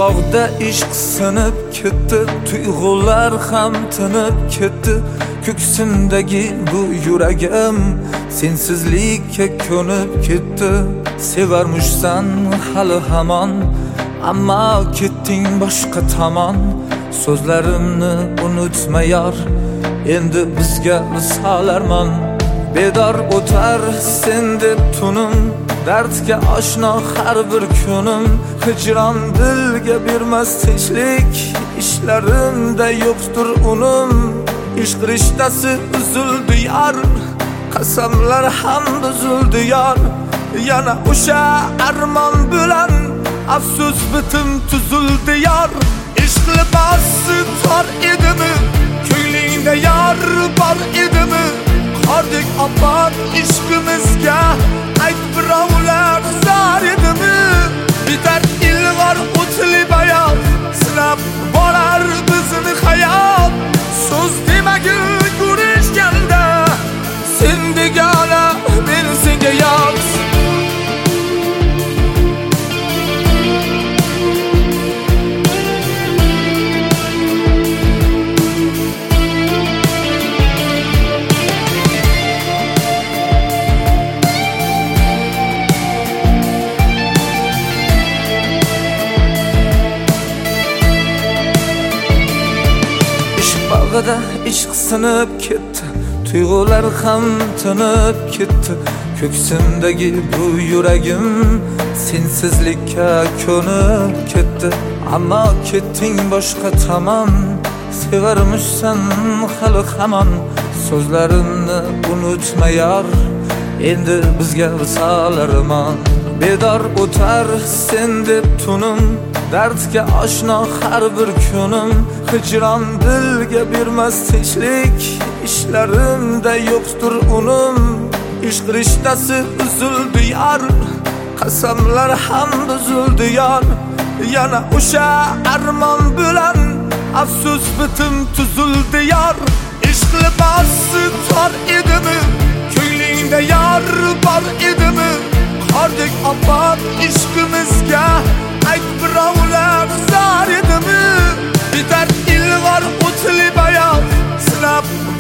bog'da ishq sinib ketdi, tuyg'ular ham tinib ketdi. Ko'ksimdagi bu yuragim sensizlikka ko'nib ketdi. Sevarmishsan hali hamon, ammo ketding boshqa tomon. So'zlarimni unutma yor, endi bizga visol armon. Bedor o'tar sen deb tunim, dardga oshno har bir kunim. Hijron dilga bermas tinchlik, ishlarimda yo'qdir unum. Ishq rishtasi uzildi yor, qasamlar ham buzildi yor. Yana o'sha armon bilan afsus bitim tuzildi yor. Ishq libosi tor edimi, ko'nglingda yor bor edimi? Qordek oppoq ishqimizga ayt birovlar zor edimi? Bitar ilg'or o'tli bayon, sinab borar bizni hayot. So'z demagin ko'rishganda, sen begona men senga yot. Bog'da ishq sinib ketdi, tuyg'ular ham tinib ketdi. Ko'ksimdagi bu yuragim sensizlikka ko'nib ketdi. Ammo ketding boshqa tomon, sevarmishsan hali hamon. So'zlarimni unutma yor, endi bizga visol armon. Bedor o'tar sen deb tunim, dardga oshno har bir kunim. Hijron dilga bermas tinchlik, ishlarimda yo'qdir unum. Ishq rishtasi uzildi yor, qasamlar ham buzildi yor. Yana o'sha armon bilan afsus bitim tuzildi yor. Ishq libosi tor edimi, ko'nglingda yor bor edimi? Qordek oppoq ishqimizga ayt birovlar zor edimi? Bitar ilg'or o'tli bayon, sinab